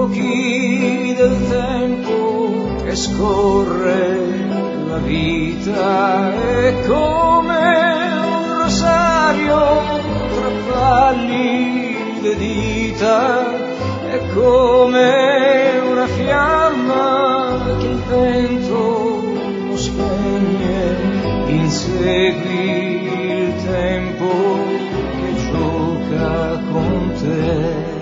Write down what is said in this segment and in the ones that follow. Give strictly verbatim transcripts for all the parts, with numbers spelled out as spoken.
occhi del tempo che scorre la vita è come un rosario tra pallide dita, è come una fiamma che il vento non spegne, insegui il tempo che gioca con te.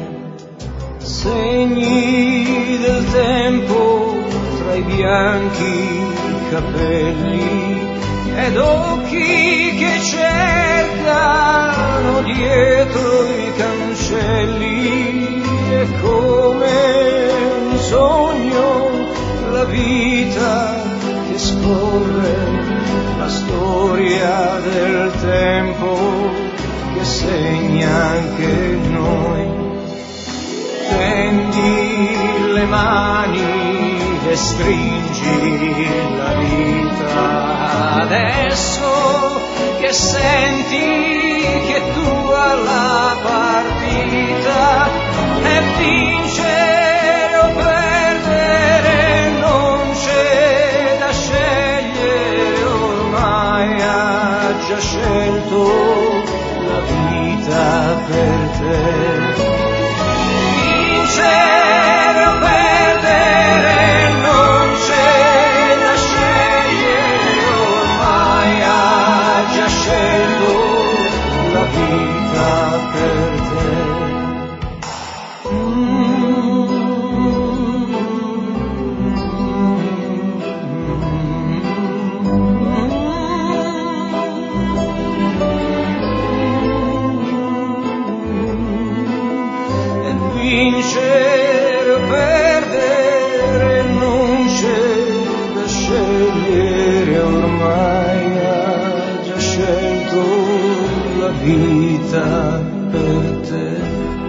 Segni del tempo tra i bianchi capelli ed occhi che cercano dietro i cancelli, è come un sogno la vita che scorre, la storia del tempo che segna anche noi. Tendi le mani e stringi la vita adesso che senti che tua la partita è vincere o perdere, non c'è da scegliere, ormai ha già scelto la vita per te. Vincere o perdere, non c'è da scegliere, ormai ha già scelto la vita per te. Vincere o perdere, non c'è da scegliere, ormai ha già scelto la vita per te.